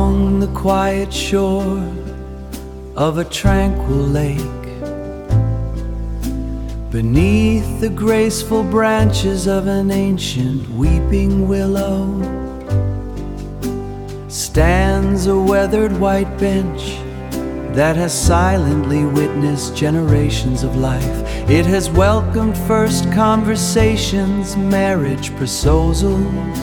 along the quiet shore of a tranquil lake, beneath the graceful branches of an ancient weeping willow, stands a weathered white bench that has silently witnessed generations of life. It has welcomed first conversations, marriage proposals,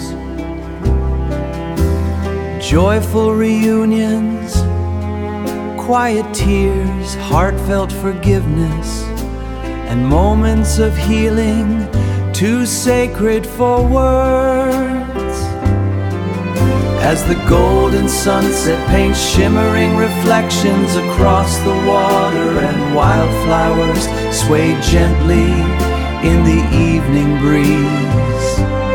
joyful reunions, quiet tears, heartfelt forgiveness, and moments of healing too sacred for words. As the golden sunset paints shimmering reflections across the water, and wildflowers sway gently in the evening breeze,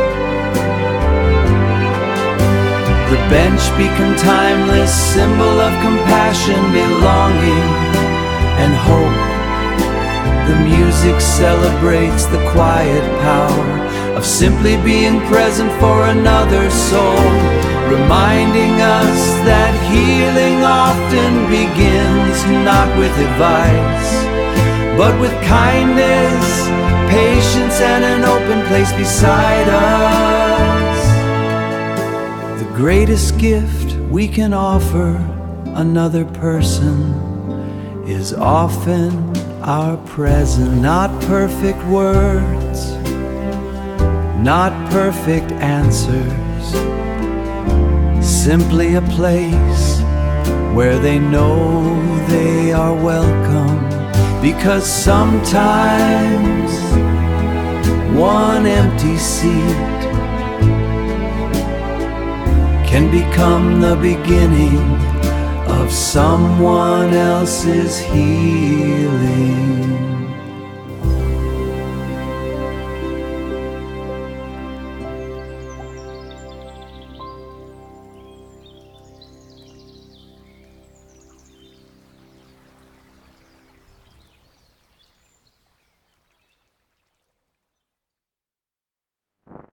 the bench become timeless symbol of compassion, belonging, and hope. The music celebrates the quiet power of simply being present for another soul, reminding us that healing often begins not with advice, but with kindness, patience, and an open place beside us. The greatest gift we can offer another person is often our present. Not perfect words, not perfect answers, simply a place where they know they are welcome. Because sometimes one empty seat can become the beginning of someone else's healing.